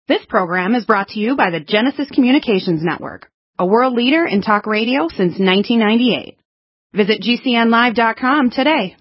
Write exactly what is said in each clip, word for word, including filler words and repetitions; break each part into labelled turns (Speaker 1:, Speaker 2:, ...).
Speaker 1: This program is brought to you by the Genesis Communications Network, a world leader in talk radio since nineteen ninety-eight. Visit G C N live dot com today.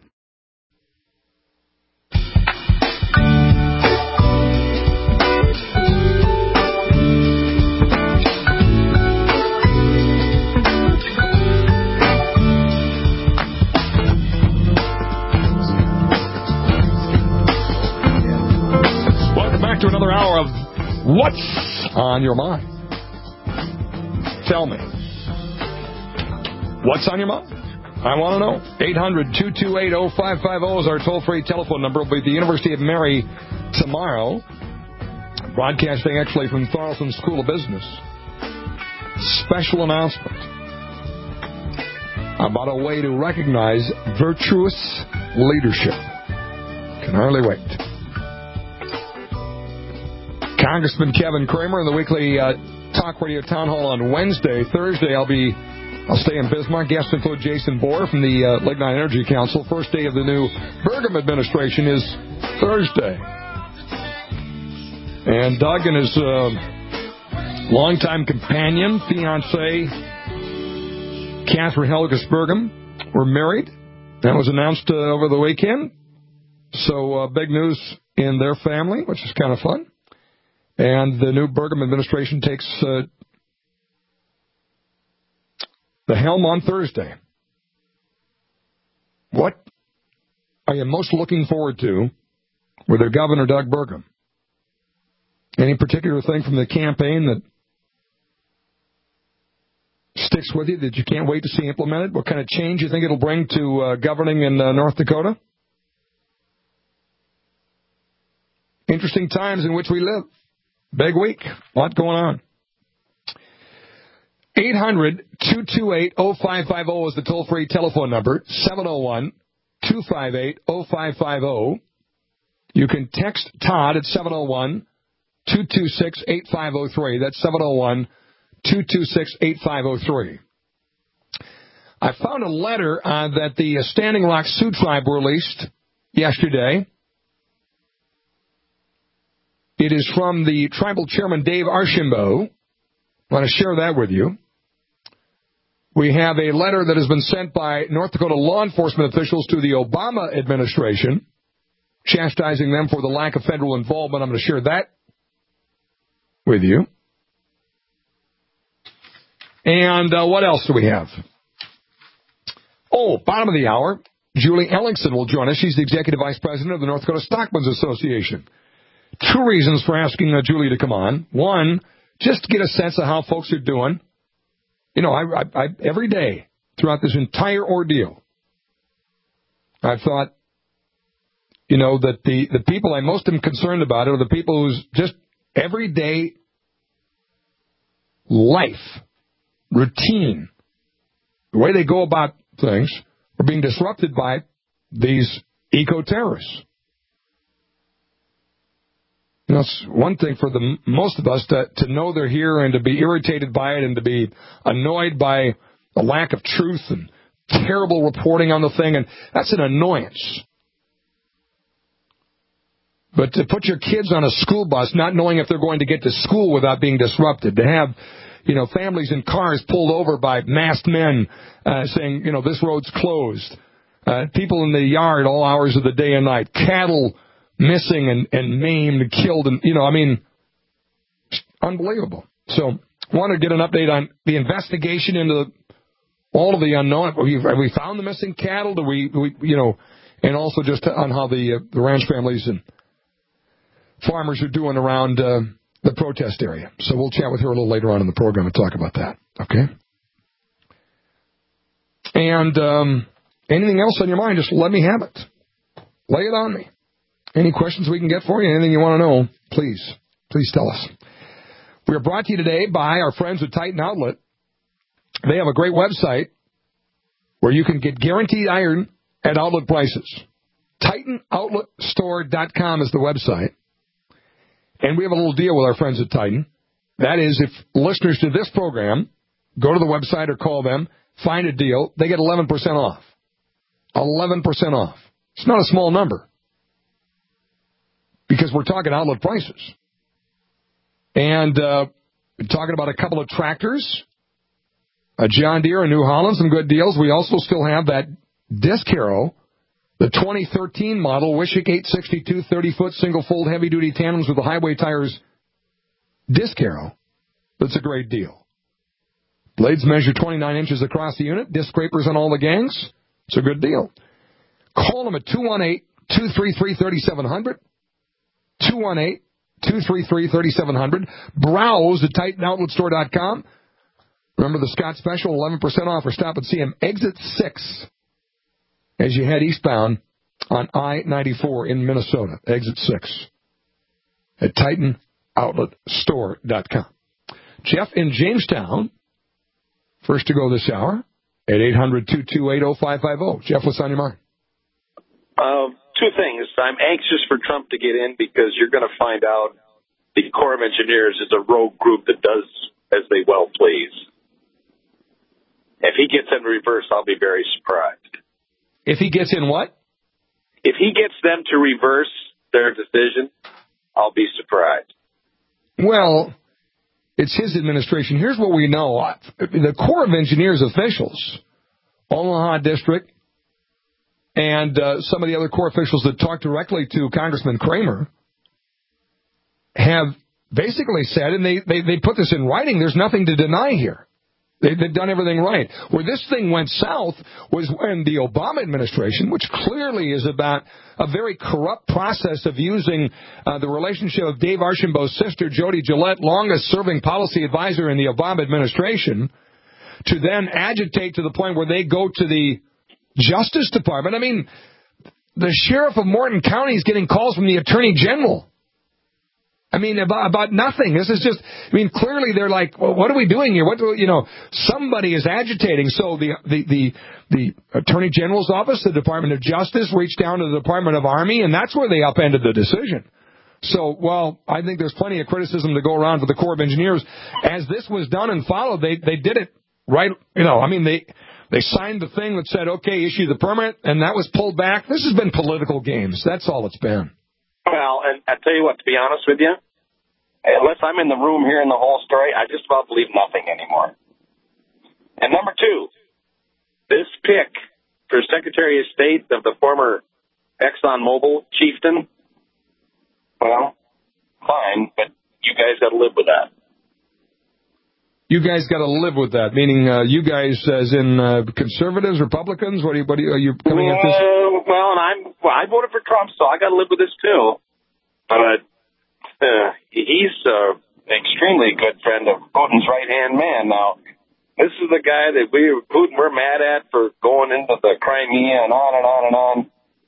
Speaker 2: Welcome back to another hour of What's on Your Mind? Tell me. What's on your mind? I want to know. eight hundred, two two eight, oh five five oh is our toll-free telephone number. It'll be at the University of Mary tomorrow. Broadcasting actually from Thorlton School of Business. Special announcement about a way to recognize virtuous leadership. Can hardly wait. Congressman Kevin Cramer in the weekly uh, Talk Radio Town Hall on Wednesday. Thursday, I'll be, I'll stay in Bismarck. Guests include Jason Bohr from the uh, Lignite Energy Council. First day of the new Burgum administration is Thursday. And Doug and his uh, longtime companion, fiancée, Catherine Helgas Burgum, were married. That was announced uh, over the weekend. So uh, big news in their family, which is kind of fun. And the new Burgum administration takes uh, the helm on Thursday. What are you most looking forward to with their Governor Doug Burgum? Any particular thing from the campaign that sticks with you that you can't wait to see implemented? What kind of change you think it'll bring to uh, governing in uh, North Dakota? Interesting times in which we live. Big week. A lot going on. eight hundred, two two eight, oh five five oh is the toll-free telephone number. seven oh one, two five eight, oh five five oh. You can text Todd at seven oh one, two two six, eight five oh three. That's seven oh one, two two six, eight five oh three. I found a letter uh, that the Standing Rock Sioux Tribe released yesterday. It is from the tribal chairman, Dave Archambault. I want to share that with you. We have a letter that has been sent by North Dakota law enforcement officials to the Obama administration, chastising them for the lack of federal involvement. I'm going to share that with you. And uh, what else do we have? Oh, bottom of the hour, Julie Ellingson will join us. She's the executive vice president of the North Dakota Stockmen's Association. Two reasons for asking uh, Julie to come on. One, just to get a sense of how folks are doing. You know, I, I, I, every day throughout this entire ordeal, I've thought, you know, that the, the people I most am concerned about are the people whose just everyday life, routine, the way they go about things are being disrupted by these eco-terrorists. You know, it's one thing for the most of us to, to know they're here and to be irritated by it and to be annoyed by the lack of truth and terrible reporting on the thing, and that's an annoyance. But to put your kids on a school bus not knowing if they're going to get to school without being disrupted, to have, you know, families in cars pulled over by masked men uh, saying, you know, this road's closed, uh, people in the yard all hours of the day and night, cattle missing and, and maimed and killed, and, you know, I mean, unbelievable. So, I want to get an update on the investigation into the, all of the unknown. Have we, have we found the missing cattle? Do we, do we, you know, and also just on how the uh, the ranch families and farmers are doing around uh, the protest area. So we'll chat with her a little later on in the program and talk about that. Okay. And um, anything else on your mind? Just let me have it. Lay it on me. Any questions we can get for you? Anything you want to know? Please, please tell us. We are brought to you today by our friends at Titan Outlet. They have a great website where you can get guaranteed iron at outlet prices. Titan Outlet Store dot com is the website. And we have a little deal with our friends at Titan. That is, if listeners to this program go to the website or call them, find a deal, they get eleven percent off. eleven percent off. It's not a small number. Because we're talking outlet prices. And uh, talking about a couple of tractors, a John Deere, a New Holland, some good deals. We also still have that disc harrow, the twenty thirteen model, Wishick eight sixty-two thirty-foot single-fold heavy-duty tandems with the highway tires disc harrow. That's a great deal. Blades measure twenty-nine inches across the unit. Disc scrapers on all the gangs. It's a good deal. Call them at two one eight, two three three, three seven zero zero. two one eight, two three three, three seven zero zero. Browse at Titan Outlet Store dot com. Remember the Scott Special, eleven percent off, or stop and see him. Exit six as you head eastbound on I ninety-four in Minnesota. Exit six at Titan Outlet Store dot com. Jeff in Jamestown, first to go this hour at eight hundred, two two eight, oh five five oh. Jeff, what's on your mind?
Speaker 3: Uh, two things. I'm anxious for Trump to get in because you're going to find out the Corps of Engineers is a rogue group that does as they well please. If he gets in reverse, I'll be very surprised.
Speaker 2: If he gets in what?
Speaker 3: If he gets them to reverse their decision, I'll be surprised.
Speaker 2: Well, it's his administration. Here's what we know. The Corps of Engineers officials, Omaha District, and uh, some of the other Corps officials that talked directly to Congressman Kramer have basically said, and they, they, they put this in writing, there's nothing to deny here. They, they've done everything right. Where this thing went south was when the Obama administration, which clearly is about a very corrupt process of using uh, the relationship of Dave Archambault's sister, Jody Gillette, longest-serving policy advisor in the Obama administration, to then agitate to the point where they go to the Justice Department. I mean, the sheriff of Morton County is getting calls from the attorney general. I mean, about, about nothing. This is just, I mean, clearly they're like, well, what are we doing here? What do, you know, somebody is agitating. So the, the, the, the attorney general's office, the Department of Justice, reached down to the Department of Army, and that's where they upended the decision. So, well, I think there's plenty of criticism to go around for the Corps of Engineers. As this was done and followed, they, they did it right, you know, I mean, they, They signed the thing that said, okay, issue the permit, and that was pulled back. This has been political games. That's all it's been.
Speaker 3: Well, and I tell you what, to be honest with you, unless I'm in the room hearing the whole story, I just about believe nothing anymore. And number two, this pick for Secretary of State of the former ExxonMobil chieftain, well, fine, but you guys got to live with that.
Speaker 2: You guys got to live with that, meaning uh, you guys, as in uh, conservatives, Republicans. What are you? What are you, are you coming
Speaker 3: well,
Speaker 2: at this?
Speaker 3: Well, and I'm. Well, I voted for Trump, so I got to live with this too. But uh, he's an extremely good friend of Putin's right hand man. Now, this is the guy that we Putin we're mad at for going into the Crimea and on and on and on.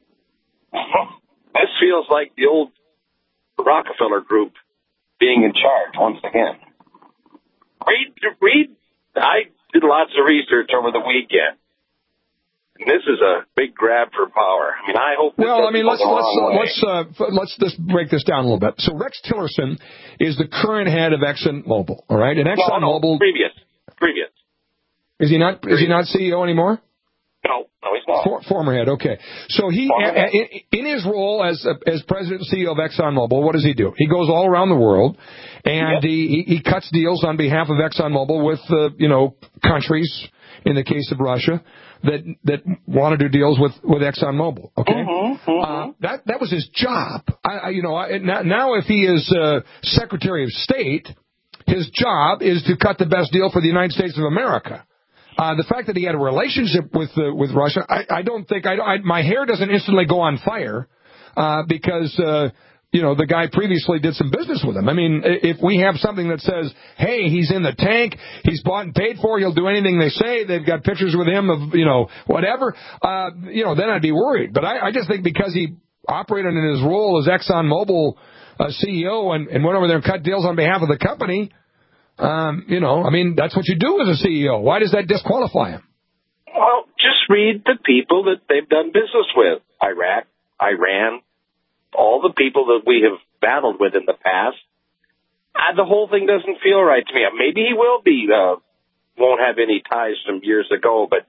Speaker 3: This feels like the old Rockefeller group being in charge once again. Read, read. I did lots of research over the weekend. And this is a big grab for power. I mean, I hope.
Speaker 2: Well, I mean, let's let's let's uh, let's just break this down a little bit. So Rex Tillerson is the current head of ExxonMobil. All right, and ExxonMobil.
Speaker 3: No, no, previous, previous.
Speaker 2: Is he not? Previous. Is he not C E O anymore?
Speaker 3: No, no, he's not.
Speaker 2: For, former head. Okay. So he, a, in, in his role as as president and C E O of ExxonMobil, what does he do? He goes all around the world, and yep. he he cuts deals on behalf of ExxonMobil with uh, you know countries. In the case of Russia, that that want to do deals with, with ExxonMobil. Okay,
Speaker 3: mm-hmm, mm-hmm.
Speaker 2: Uh, that that was his job. I, I you know I, now if he is uh, Secretary of State, his job is to cut the best deal for the United States of America. Uh, the fact that he had a relationship with uh, with Russia, I, I don't think I, I my hair doesn't instantly go on fire uh, because uh, you know the guy previously did some business with him. I mean, if we have something that says, "Hey, he's in the tank, he's bought and paid for, he'll do anything they say," they've got pictures with him of you know whatever, uh, you know, then I'd be worried. But I, I just think because he operated in his role as ExxonMobil uh, C E O and, and went over there and cut deals on behalf of the company. Um, you know, I mean, that's what you do as a C E O. Why does that disqualify him?
Speaker 3: Well, just read the people that they've done business with. Iraq, Iran, all the people that we have battled with in the past. Uh, the whole thing doesn't feel right to me. Maybe he will be, uh, won't have any ties from years ago, but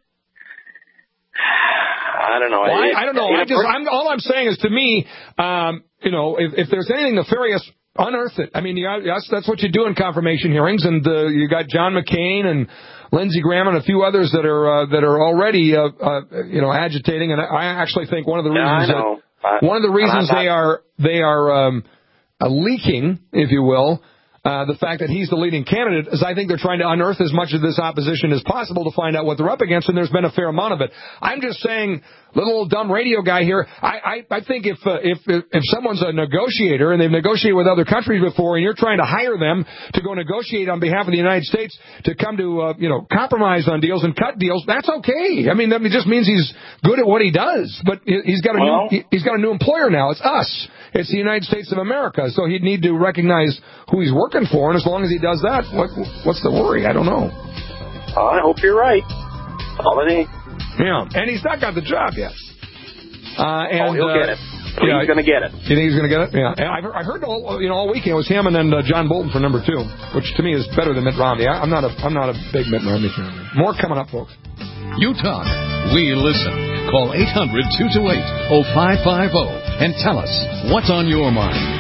Speaker 3: I don't know.
Speaker 2: Well, I, I don't know. I just, I'm, all I'm saying is to me, um, you know, if, if there's anything nefarious unearth it. I mean, you, that's, that's what you do in confirmation hearings, and uh, you got John McCain and Lindsey Graham and a few others that are uh, that are already uh, uh, you know agitating. And I actually think one of the reasons
Speaker 3: yeah, I know.
Speaker 2: that, one of the reasons they are they are um, uh, leaking, if you will. Uh, the fact that he's the leading candidate is I think they're trying to unearth as much of this opposition as possible to find out what they're up against, and there's been a fair amount of it. I'm just saying, little old dumb radio guy here, I, I, I think if, uh, if if someone's a negotiator and they've negotiated with other countries before and you're trying to hire them to go negotiate on behalf of the United States to come to, uh, you know, compromise on deals and cut deals, that's okay. I mean, that just means he's good at what he does, but he's got a
Speaker 3: well,
Speaker 2: new, he's got a new employer now. It's us. It's the United States of America, so he'd need to recognize who he's working for, and as long as he does that, what, what's the worry? I don't know.
Speaker 3: I hope you're right. All I need.
Speaker 2: Yeah, and he's not got the job yet. Uh, and,
Speaker 3: oh, he'll
Speaker 2: uh,
Speaker 3: get it.
Speaker 2: Yeah,
Speaker 3: he's going to get it.
Speaker 2: You think he's going to get it? Yeah. I heard, I heard all, you know, all weekend it was him and then uh, John Bolton for number two, which to me is better than Mitt Romney. I, I'm not a, I'm not a big Mitt Romney fan. More coming up, folks.
Speaker 4: You talk, we listen. Call eight hundred, two two eight, oh five five oh and tell us what's on your mind.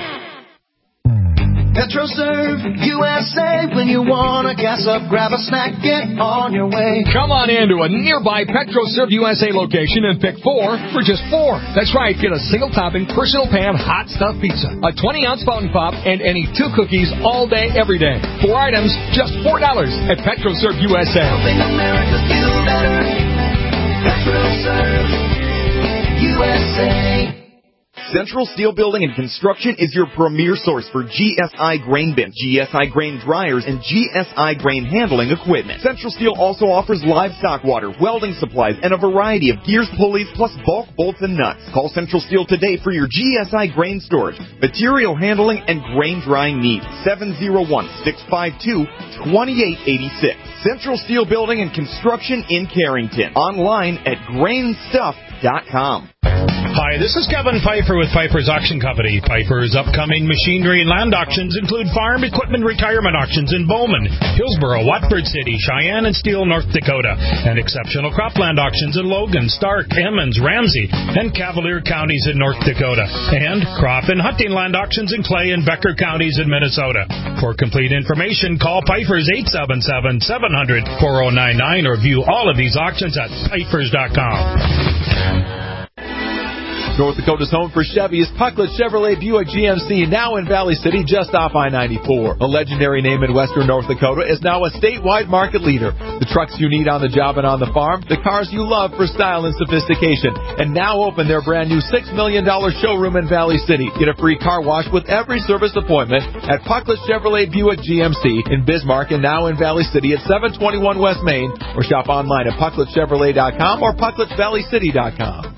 Speaker 5: PetroServe U S A. When you want to gas up, grab a snack, get on your way.
Speaker 2: Come on in to a nearby PetroServe U S A location and pick four for just four. That's right. Get a single topping, personal pan, hot stuffed pizza, a twenty ounce fountain pop, and any two cookies all day, every day. Four items, just four dollars at PetroServe U S A.
Speaker 5: Helping America feel better. PetroServe U S A.
Speaker 6: Central Steel Building and Construction is your premier source for G S I grain bins, G S I grain dryers, and G S I grain handling equipment. Central Steel also offers livestock water, welding supplies, and a variety of gears, pulleys, plus bulk bolts and nuts. Call Central Steel today for your G S I grain storage, material handling, and grain drying needs. seven oh one, six five two, two eight eight six. Central Steel Building and Construction in Carrington. Online at grain stuff dot com.
Speaker 7: Hi, this is Kevin Pfeiffer with Pfeiffer's Auction Company. Pfeiffer's upcoming machinery and land auctions include farm equipment retirement auctions in Bowman, Hillsboro, Watford City, Cheyenne, and Steele, North Dakota, and exceptional cropland auctions in Logan, Stark, Emmons, Ramsey, and Cavalier counties in North Dakota, and crop and hunting land auctions in Clay and Becker counties in Minnesota. For complete information, call Pfeiffer's eight seven seven, seven hundred, four oh nine nine or view all of these auctions at Pfeiffer's dot com.
Speaker 8: North Dakota's home for Chevy is Pucklet Chevrolet Buick G M C, now in Valley City, just off I ninety-four. A legendary name in western North Dakota is now a statewide market leader. The trucks you need on the job and on the farm, the cars you love for style and sophistication. And now open their brand new six million dollars showroom in Valley City. Get a free car wash with every service appointment at Pucklet Chevrolet Buick G M C in Bismarck and now in Valley City at seven twenty-one West Main, or shop online at Pucklet Chevrolet dot com or Pucklet Valley City dot com.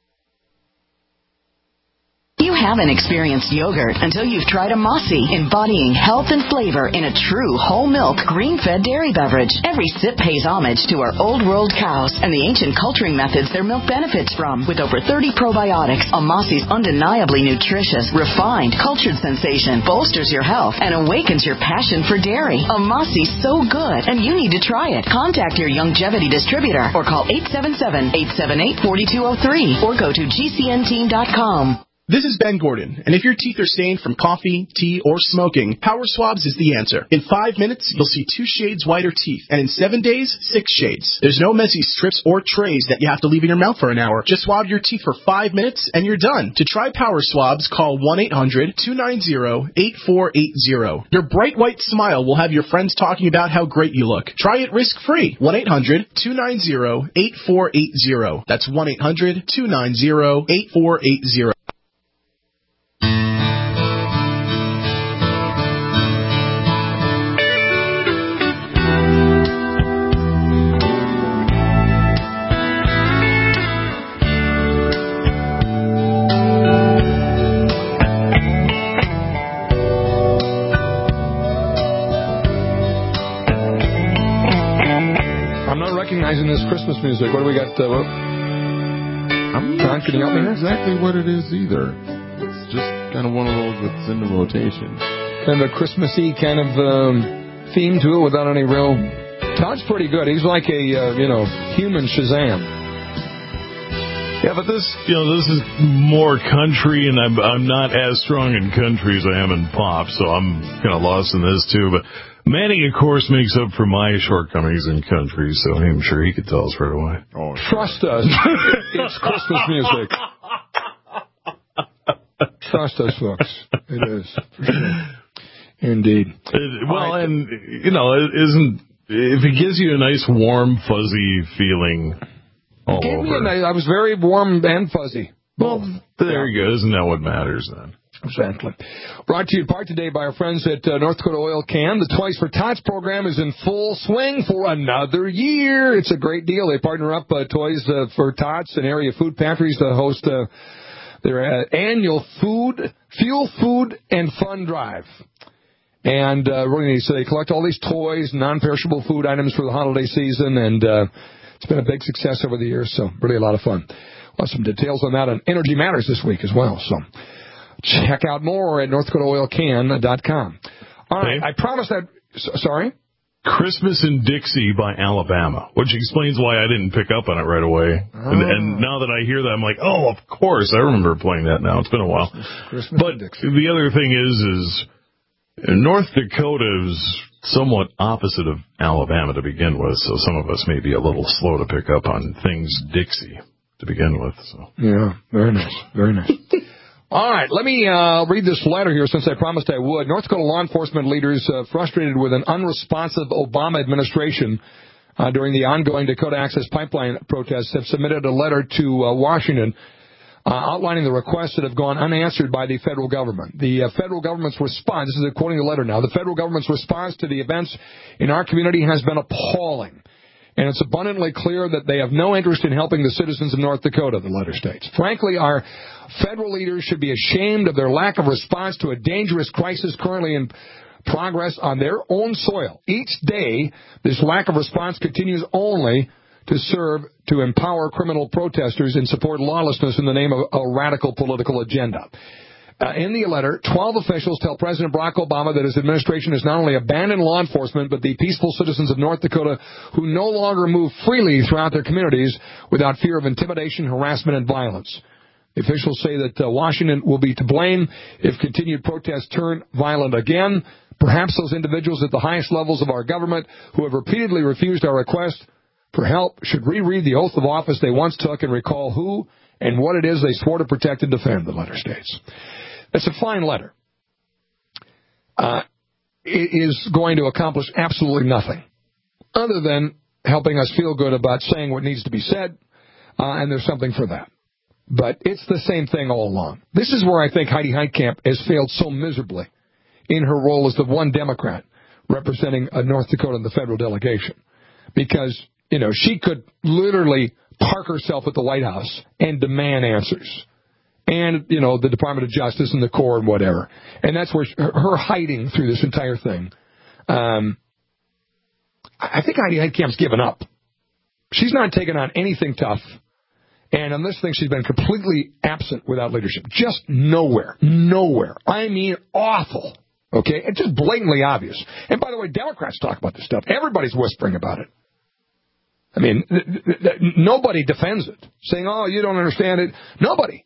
Speaker 9: You haven't experienced yogurt until you've tried a Mossy, embodying health and flavor in a true whole milk, green-fed dairy beverage. Every sip pays homage to our old world cows and the ancient culturing methods their milk benefits from. With over thirty probiotics, a Mossy's undeniably nutritious, refined, cultured sensation bolsters your health and awakens your passion for dairy. A Mossy's so good, and you need to try it. Contact your Youngevity distributor or call eight seven seven, eight seven eight, four two zero three or go to G C N team dot com.
Speaker 10: This is Ben Gordon, and if your teeth are stained from coffee, tea, or smoking, Power Swabs is the answer. In five minutes, you'll see two shades whiter teeth, and in seven days, six shades. There's no messy strips or trays that you have to leave in your mouth for an hour. Just swab your teeth for five minutes, and you're done. To try Power Swabs, call one eight hundred, two nine zero, eight four eight zero. Your bright white smile will have your friends talking about how great you look. Try it risk-free. one eight hundred, two nine zero, eight four eight zero. That's one eight hundred, two nine zero, eight four eight zero.
Speaker 2: Recognizing this Christmas music, what do we got? Uh, what?
Speaker 11: I'm not
Speaker 2: John, can you help me
Speaker 11: sure
Speaker 2: here?
Speaker 11: Exactly what it is either. It's just kind of one of those that's in the rotation.
Speaker 2: Kind of a Christmassy kind of um, theme to it without any real. Todd's pretty good. He's like a uh, you know human Shazam.
Speaker 12: Yeah, but this, you know, this is more country, and I'm I'm not as strong in country as I am in pop, so I'm kind of lost in this too. But Manny, of course, makes up for my shortcomings in country, so I'm sure he could tell us right away.
Speaker 2: Oh, trust us, it's Christmas music. Trust us, folks. It is, for sure. Indeed.
Speaker 12: It, well, right. And, you know, it isn't, if it gives you a nice, warm, fuzzy feeling all
Speaker 2: Gave
Speaker 12: over.
Speaker 2: Me a nice, I was very warm and fuzzy.
Speaker 12: Well, there you go. Isn't that what matters then?
Speaker 2: Exactly. Brought to you in part today by our friends at uh, North Dakota Oil Can. The Toys for Tots program is in full swing for another year. It's a great deal. They partner up uh, Toys uh, for Tots and area food pantries to host uh, their uh, annual food, fuel, food, and fun drive. And uh, really, so they collect all these toys, non-perishable food items for the holiday season, and uh, it's been a big success over the years, so really a lot of fun. Well, some details on that on Energy Matters this week as well, so check out more at north dakota oil can dot com. All right, I promised that, sorry?
Speaker 12: Christmas in Dixie by Alabama, which explains why I didn't pick up on it right away. Oh. And, and now that I hear that, I'm like, oh, of course, I remember playing that now. It's been a while.
Speaker 2: Christmas
Speaker 12: but
Speaker 2: in Dixie.
Speaker 12: The other thing is, is North Dakota is somewhat opposite of Alabama to begin with, so some of us may be a little slow to pick up on things Dixie to begin with. So
Speaker 2: yeah, very nice, very nice. All right, let me uh, read this letter here since I promised I would. North Dakota law enforcement leaders uh, frustrated with an unresponsive Obama administration uh, during the ongoing Dakota Access Pipeline protests have submitted a letter to uh, Washington Uh, outlining the requests that have gone unanswered by the federal government. The uh, federal government's response, this is quoting the letter now, the federal government's response to the events in our community has been appalling. And it's abundantly clear that they have no interest in helping the citizens of North Dakota, the letter states. Frankly, our federal leaders should be ashamed of their lack of response to a dangerous crisis currently in progress on their own soil. Each day, this lack of response continues only to serve to empower criminal protesters and support lawlessness in the name of a radical political agenda. Uh, in the letter, twelve officials tell President Barack Obama that his administration has not only abandoned law enforcement, but the peaceful citizens of North Dakota who no longer move freely throughout their communities without fear of intimidation, harassment, and violence. The officials say that uh, Washington will be to blame if continued protests turn violent again. Perhaps those individuals at the highest levels of our government who have repeatedly refused our request for help should reread the oath of office they once took and recall who and what it is they swore to protect and defend, the letter states. It's a fine letter. Uh, it is going to accomplish absolutely nothing other than helping us feel good about saying what needs to be said, uh, and there's something for that. But it's the same thing all along. This is where I think Heidi Heitkamp has failed so miserably in her role as the one Democrat representing uh, North Dakota in the federal delegation. Because you know, she could literally park herself at the White House and demand answers. And, you know, the Department of Justice and the Corps and whatever. And that's where she, her hiding through this entire thing. Um, I think Heidi Heitkamp's given up. She's not taken on anything tough. And on this thing, she's been completely absent without leadership. Just nowhere. Nowhere. I mean, awful. Okay? It's just blatantly obvious. And by the way, Democrats talk about this stuff. Everybody's whispering about it. I mean, th- th- th- nobody defends it, saying, oh, you don't understand it. Nobody.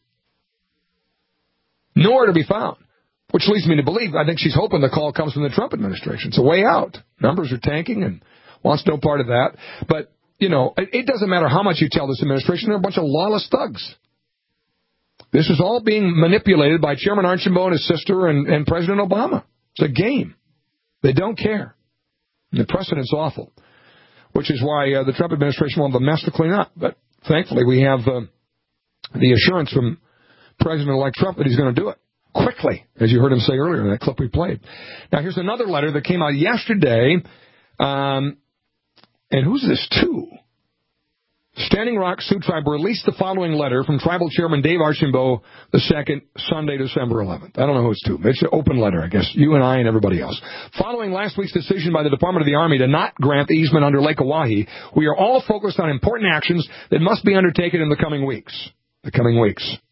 Speaker 2: Nowhere to be found, which leads me to believe, I think she's hoping the call comes from the Trump administration. It's a way out. Numbers are tanking and wants no part of that. But, you know, it, it doesn't matter how much you tell this administration, they're a bunch of lawless thugs. This is all being manipulated by Chairman Archambault and his sister and, and President Obama. It's a game. They don't care. And the precedent's awful. Which is why uh, the Trump administration wanted the mess to clean up. But thankfully, we have uh, the assurance from President-elect Trump that he's going to do it quickly, as you heard him say earlier in that clip we played. Now, here's another letter that came out yesterday. Um, and who's this to? Standing Rock Sioux Tribe released the following letter from Tribal Chairman Dave Archambault the second, Sunday, December eleventh. I don't know who it's to. It's an open letter, I guess. You and I and everybody else. Following last week's decision by the Department of the Army to not grant the easement under Lake Oahe, we are all focused on important actions that must be undertaken in the coming weeks. The coming weeks.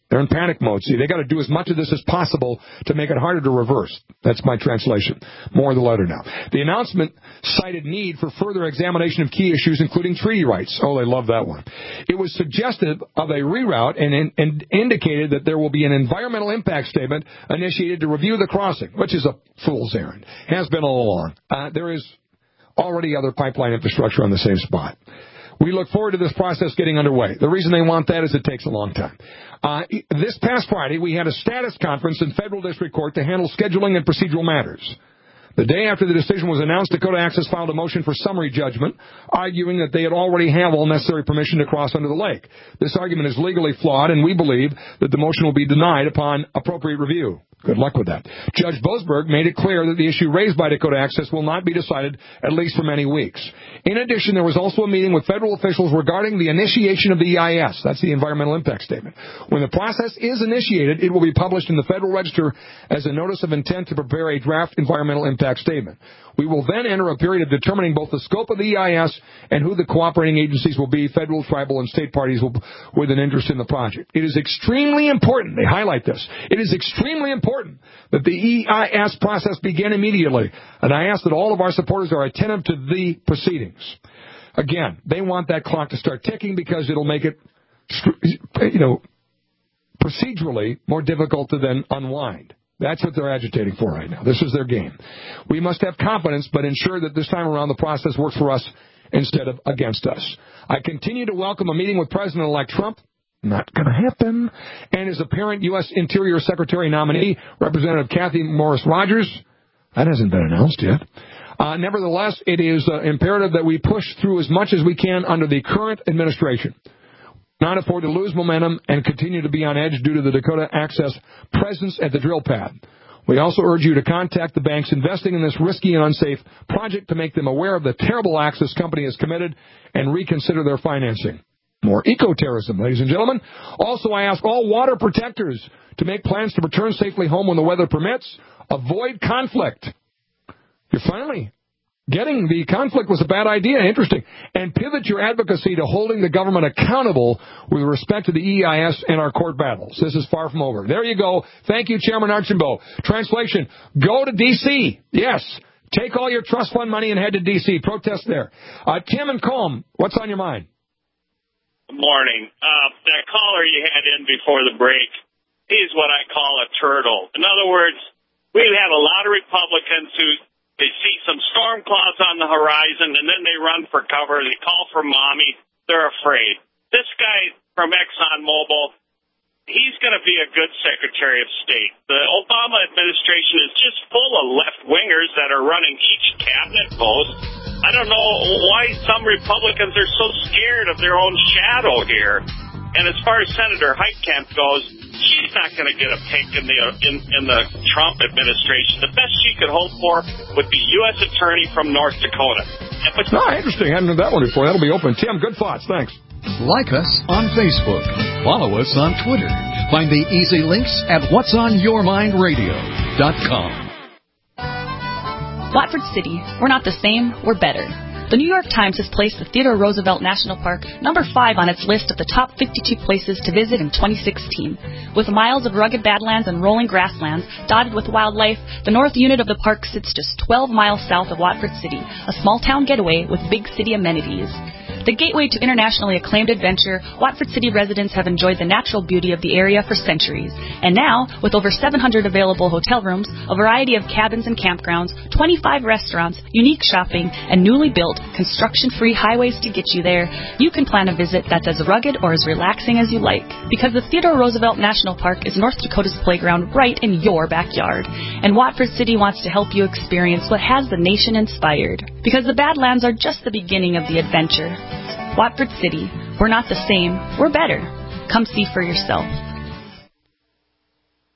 Speaker 2: They're in panic mode. See, they got to do as much of this as possible to make it harder to reverse. That's my translation. More of the letter now. The announcement cited need for further examination of key issues, including treaty rights. Oh, they love that one. It was suggestive of a reroute and, in, and indicated that there will be an environmental impact statement initiated to review the crossing, which is a fool's errand. Has been all along. Uh, there is already other pipeline infrastructure on the same spot. We look forward to this process getting underway. The reason they want that is it takes a long time. Uh, this past Friday, we had a status conference in federal district court to handle scheduling and procedural matters. The day after the decision was announced, Dakota Access filed a motion for summary judgment, arguing that they had already have all necessary permission to cross under the lake. This argument is legally flawed, and we believe that the motion will be denied upon appropriate review. Good luck with that. Judge Boasberg made it clear that the issue raised by Dakota Access will not be decided at least for many weeks. In addition, there was also a meeting with federal officials regarding the initiation of the E I S. That's the Environmental Impact Statement. When the process is initiated, it will be published in the Federal Register as a notice of intent to prepare a draft Environmental Impact Statement. We will then enter a period of determining both the scope of the E I S and who the cooperating agencies will be, federal, tribal, and state parties will, with an interest in the project. It is extremely important, they highlight this, it is extremely important that the E I S process begin immediately, and I ask that all of our supporters are attentive to the proceedings. Again, they want that clock to start ticking because it'll make it, you know, procedurally more difficult to then unwind. That's what they're agitating for right now. This is their game. We must have confidence, but ensure that this time around the process works for us instead of against us. I continue to welcome a meeting with President-elect Trump. Not going to happen. And his apparent U S Interior Secretary nominee, Representative Kathy Morris Rogers. That hasn't been announced yet. Uh, nevertheless, it is uh, imperative that we push through as much as we can under the current administration. Not afford to lose momentum and continue to be on edge due to the Dakota Access presence at the drill pad. We also urge you to contact the banks investing in this risky and unsafe project to make them aware of the terrible acts this company has committed and reconsider their financing. More eco-terrorism, ladies and gentlemen. Also, I ask all water protectors to make plans to return safely home when the weather permits. Avoid conflict. You're finally getting the conflict was a bad idea. Interesting. And pivot your advocacy to holding the government accountable with respect to the E I S and our court battles. This is far from over. There you go. Thank you, Chairman Archambault. Translation, go to D C Yes. Take all your trust fund money and head to D C Protest there. Uh, Tim and Colm, what's on your mind?
Speaker 13: Good morning. Uh, that caller you had in before the break, he's what I call a turtle. In other words, we have a lot of Republicans who they see some storm clouds on the horizon, and then they run for cover. They call for mommy. They're afraid. This guy from ExxonMobil, he's going to be a good Secretary of State. The Obama administration is just full of left-wingers that are running each cabinet post. I don't know why some Republicans are so scared of their own shadow here. And as far as Senator Heitkamp goes, she's not going to get a pick in the in, in the Trump administration. The best she could hope for would be U S Attorney from North Dakota. But
Speaker 2: oh, interesting. I hadn't heard that one before. That'll be open. Tim, good thoughts. Thanks.
Speaker 4: Like us on Facebook. Follow us on Twitter. Find the easy links at whats on your mind radio dot com.
Speaker 14: Watford City. We're not the same. We're better. The New York Times has placed the Theodore Roosevelt National Park number five on its list of the top fifty-two places to visit in twenty sixteen. With miles of rugged badlands and rolling grasslands dotted with wildlife, the north unit of the park sits just twelve miles south of Watford City, a small-town getaway with big city amenities. The gateway to internationally acclaimed adventure, Watford City residents have enjoyed the natural beauty of the area for centuries. And now, with over seven hundred available hotel rooms, a variety of cabins and campgrounds, twenty-five restaurants, unique shopping, and newly built, construction-free highways to get you there, you can plan a visit that's as rugged or as relaxing as you like. Because the Theodore Roosevelt National Park is North Dakota's playground right in your backyard. And Watford City wants to help you experience what has the nation inspired. Because the Badlands are just the beginning of the adventure. Watford City. We're not the same. We're better. Come see for yourself.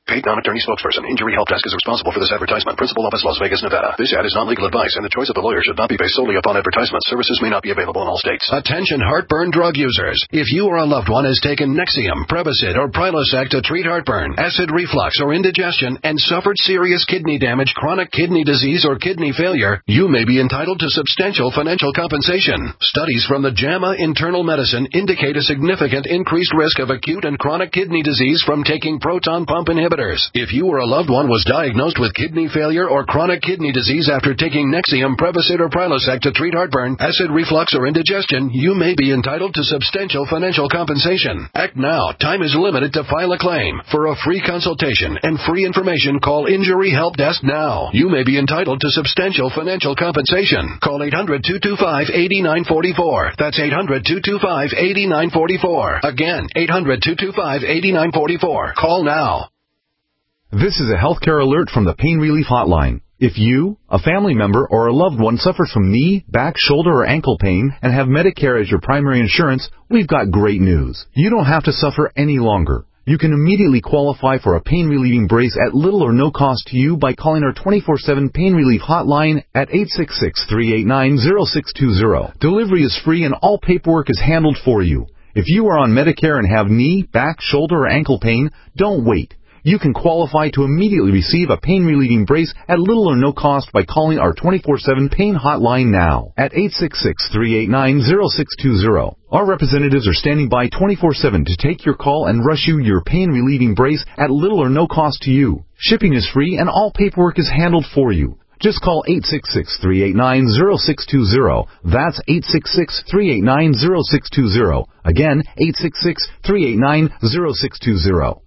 Speaker 15: Paid non-attorney spokesperson. Injury Help Desk is responsible for this advertisement. Principal office, Las Vegas, Nevada. This ad is not legal advice, and the choice of the lawyer should not be based solely upon advertisement. Services may not be available in all states.
Speaker 16: Attention heartburn drug users. If you or a loved one has taken Nexium, Prevacid, or Prilosec to treat heartburn, acid reflux, or indigestion, and suffered serious kidney damage, chronic kidney disease, or kidney failure, you may be entitled to substantial financial compensation. Studies from the JAMA Internal Medicine indicate a significant increased risk of acute and chronic kidney disease from taking proton pump inhibitors. If you or a loved one was diagnosed with kidney failure or chronic kidney disease after taking Nexium, Prevacid, or Prilosec to treat heartburn, acid reflux, or indigestion, you may be entitled to substantial financial compensation. Act now. Time is limited to file a claim. For a free consultation and free information, call Injury Help Desk now. You may be entitled to substantial financial compensation. Call eight hundred, two two five, eight nine four four. That's eight hundred, two two five, eight nine four four. Again, eight hundred, two two five, eight nine four four. Call now.
Speaker 17: This is a healthcare alert from the Pain Relief Hotline. If you, a family member, or a loved one suffers from knee, back, shoulder, or ankle pain and have Medicare as your primary insurance, we've got great news. You don't have to suffer any longer. You can immediately qualify for a pain-relieving brace at little or no cost to you by calling our twenty-four seven Pain Relief Hotline at eight six six, three eight nine, zero six two zero. Delivery is free and all paperwork is handled for you. If you are on Medicare and have knee, back, shoulder, or ankle pain, don't wait. You can qualify to immediately receive a pain-relieving brace at little or no cost by calling our twenty-four seven Pain Hotline now at eight six six, three eight nine, zero six two zero. Our representatives are standing by twenty-four seven to take your call and rush you your pain-relieving brace at little or no cost to you. Shipping is free and all paperwork is handled for you. Just call eight six six, three eight nine, zero six two zero. That's eight six six, three eight nine, zero six two zero. Again, eight six six, three eight nine, zero six two zero.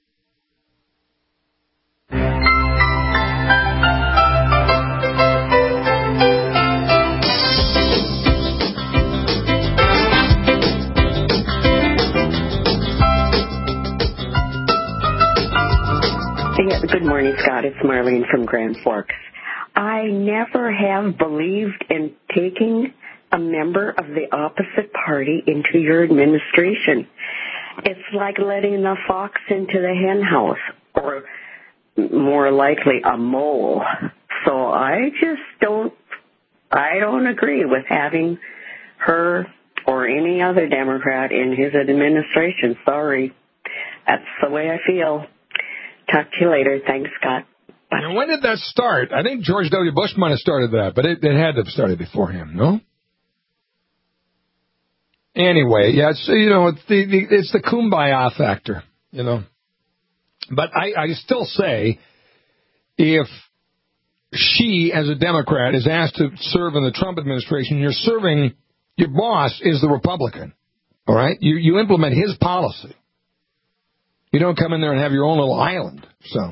Speaker 18: Good morning, Scott. It's Marlene from Grand Forks. I never have believed in taking a member of the opposite party into your administration. It's like letting the fox into the hen house, or more likely a mole. So I just don't, I don't agree with having her or any other Democrat in his administration. Sorry. That's the way I feel. Talk to you later. Thanks, Scott. Bye.
Speaker 2: Now, when did that start? I think George W. Bush might have started that, but it, it had to have started before him, no? Anyway, yeah, it's, you know, it's the, the it's the kumbaya factor, you know. But I, I still say, if she, as a Democrat, is asked to serve in the Trump administration, you're serving, your boss is the Republican, all right? You, you implement his policy. You don't come in there and have your own little island. So,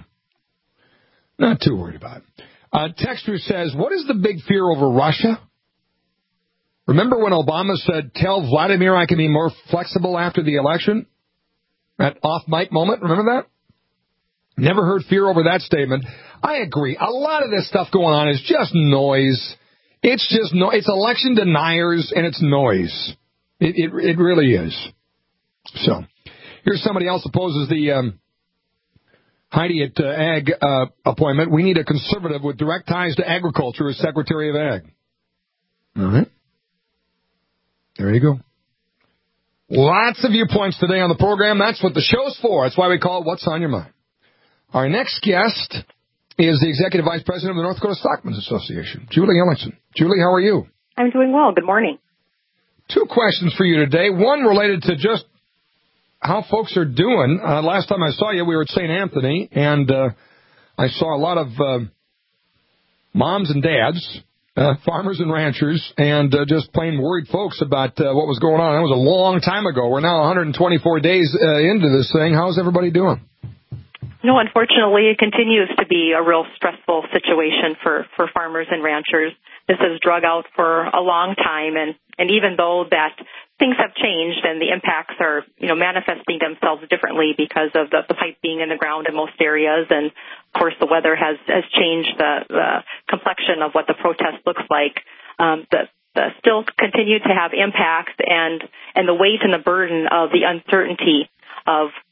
Speaker 2: not too worried about it. Uh, Texter says, what is the big fear over Russia? Remember when Obama said, tell Vladimir I can be more flexible after the election? That off-mic moment, remember that? Never heard fear over that statement. I agree. A lot of this stuff going on is just noise. It's just no. It's election deniers, and it's noise. It, it, it really is. So. Here's somebody else opposes the um, Heidi at uh, Ag uh, appointment. We need a conservative with direct ties to agriculture as Secretary of Ag. All right. There you go. Lots of viewpoints today on the program. That's what the show's for. That's why we call it What's on Your Mind. Our next guest is the Executive Vice President of the North Dakota Stockmen's Association, Julie Ellingson. Julie, how are you?
Speaker 19: I'm doing well. Good morning.
Speaker 2: Two questions for you today. One related to just how folks are doing. Uh, last time I saw you, we were at Saint Anthony, and uh, I saw a lot of uh, moms and dads, uh, farmers and ranchers, and uh, just plain worried folks about uh, what was going on. That was a long time ago. We're now one hundred twenty-four days uh, into this thing. How's everybody doing?
Speaker 19: No, unfortunately, it continues to be a real stressful situation for, for farmers and ranchers. This has drug out for a long time, and, and even though that things have changed and the impacts are, you know, manifesting themselves differently because of the, the pipe being in the ground in most areas, and of course the weather has, has changed the, the complexion of what the protest looks like, um, the, the still continue to have impacts, and, and the weight and the burden of the uncertainty of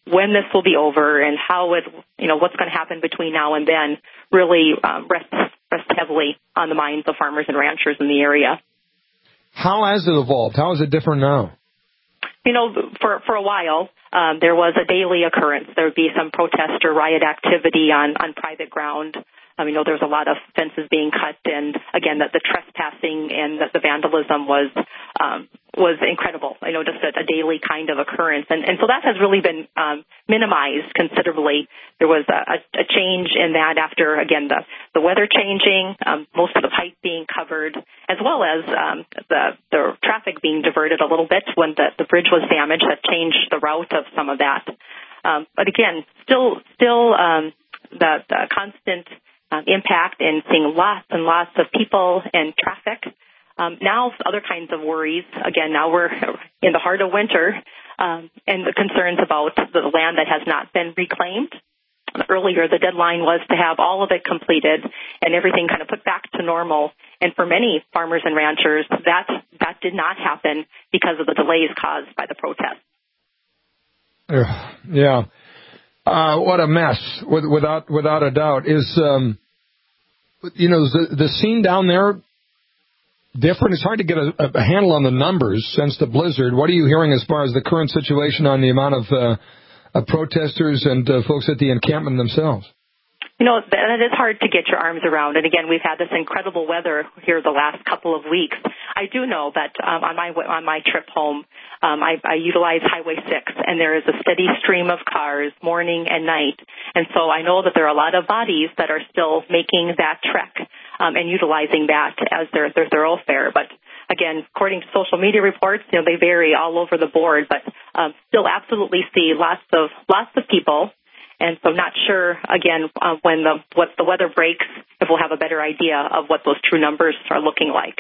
Speaker 19: when this will be over and how it, you know, what's going to happen between now and then really um, rests, rests heavily on the minds of farmers and ranchers in the area.
Speaker 2: How has it evolved? How is it different now?
Speaker 19: You know, for for a while, um, there was a daily occurrence. There would be some protest or riot activity on, on private ground. Um, you know, there was a lot of fences being cut, and again, that the trespassing and the, the vandalism was um, was incredible. I know, just a, a daily kind of occurrence, and and so that has really been um, minimized considerably. There was a, a change in that after, again, the the weather changing, um, most of the pipe being covered, as well as um, the the traffic being diverted a little bit when the the bridge was damaged. That changed the route of some of that. Um, but again, still still um, the the constant Um, impact and seeing lots and lots of people and traffic. Um, now other kinds of worries. Again, now we're in the heart of winter, um, and the concerns about the land that has not been reclaimed. Earlier, the deadline was to have all of it completed and everything kind of put back to normal. And for many farmers and ranchers, that that did not happen because of the delays caused by the protests.
Speaker 2: Yeah. Uh, what a mess, without without a doubt. Is um, you know the the scene down there different? It's hard to get a, a handle on the numbers since the blizzard. What are you hearing as far as the current situation on the amount of, uh, of protesters and uh, folks at the encampment themselves?
Speaker 19: You know, that is hard to get your arms around. And again, we've had this incredible weather here the last couple of weeks. I do know that um, on my on my trip home, um, I, I utilize Highway six, and there is a steady stream of cars morning and night. And so I know that there are a lot of bodies that are still making that trek um, and utilizing that as their, their thoroughfare. But again, according to social media reports, you know, they vary all over the board, but um, still absolutely see lots of lots of people. And so not sure, again, uh, when the what the weather breaks, if we'll have a better idea of what those true numbers are looking like.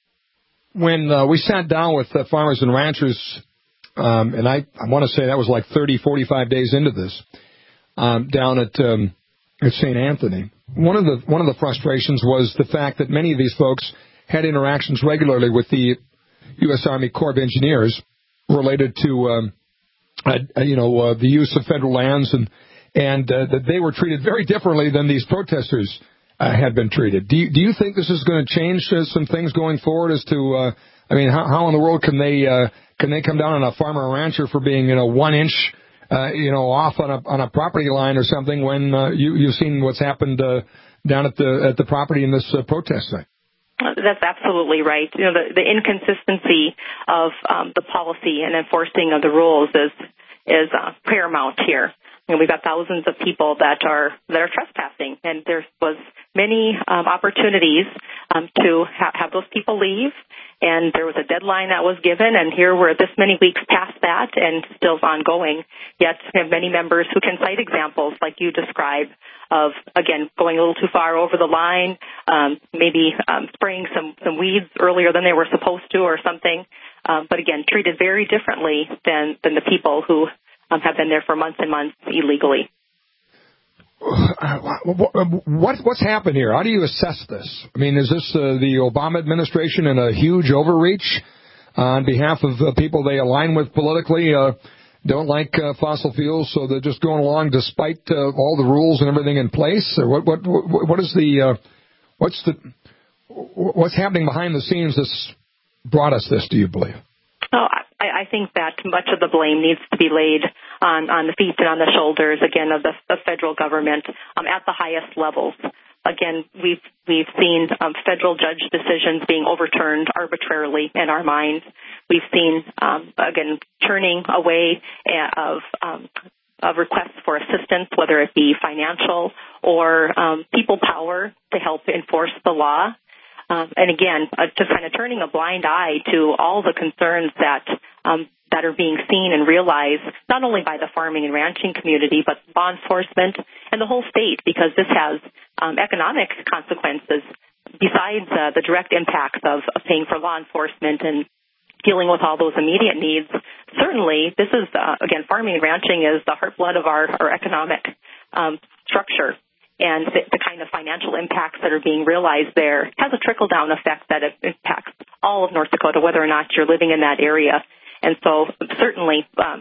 Speaker 2: When uh, we sat down with uh, farmers and ranchers, um, and I, I want to say that was like thirty, forty-five days into this, um, down at um, at Saint Anthony, one of the one of the frustrations was the fact that many of these folks had interactions regularly with the U S Army Corps of Engineers related to, um, uh, you know, uh, the use of federal lands and and uh, that they were treated very differently than these protesters uh, had been treated. Do you, do you think this is going to change uh, some things going forward as to, uh, I mean, how, how in the world can they uh, can they come down on a farmer or rancher for being, you know, one inch, uh, you know, off on a on a property line or something when uh, you you've seen what's happened uh, down at the at the property in this uh, protest site?
Speaker 19: That's absolutely right. You know, the, the inconsistency of um, the policy and enforcing of the rules is is uh, paramount here. You know, we've got thousands of people that are that are trespassing, and there was many um, opportunities um, to ha- have those people leave, and there was a deadline that was given, and here we're this many weeks past that, and still ongoing. Yet we have many members who can cite examples like you described of, again, going a little too far over the line, um, maybe um, spraying some, some weeds earlier than they were supposed to or something, um, but again, treated very differently than, than the people who Um, have been there for months and months illegally.
Speaker 2: What, what's happened here? How do you assess this? I mean, is this uh, the Obama administration in a huge overreach uh, on behalf of uh, people they align with politically, uh, don't like uh, fossil fuels, so they're just going along despite uh, all the rules and everything in place? Or what? What? What, what is the? Uh, what's the? What's happening behind the scenes that's brought us this? Do you believe?
Speaker 19: Oh, I, I think that much of the blame needs to be laid on, on the feet and on the shoulders, again, of the, the federal government um, at the highest levels. Again, we've we've seen um, federal judge decisions being overturned arbitrarily in our minds. We've seen, um, again, turning away of um, of requests for assistance, whether it be financial or um, people power to help enforce the law. Um, and again, uh, just kind of turning a blind eye to all the concerns that um, that are being seen and realized, not only by the farming and ranching community, but law enforcement and the whole state, because this has um, economic consequences besides uh, the direct impacts of, of paying for law enforcement and dealing with all those immediate needs. Certainly, this is, uh, again, farming and ranching is the heart blood of our, our economic um, structure. And the, the kind of financial impacts that are being realized there has a trickle-down effect that impacts all of North Dakota, whether or not you're living in that area. And so certainly um,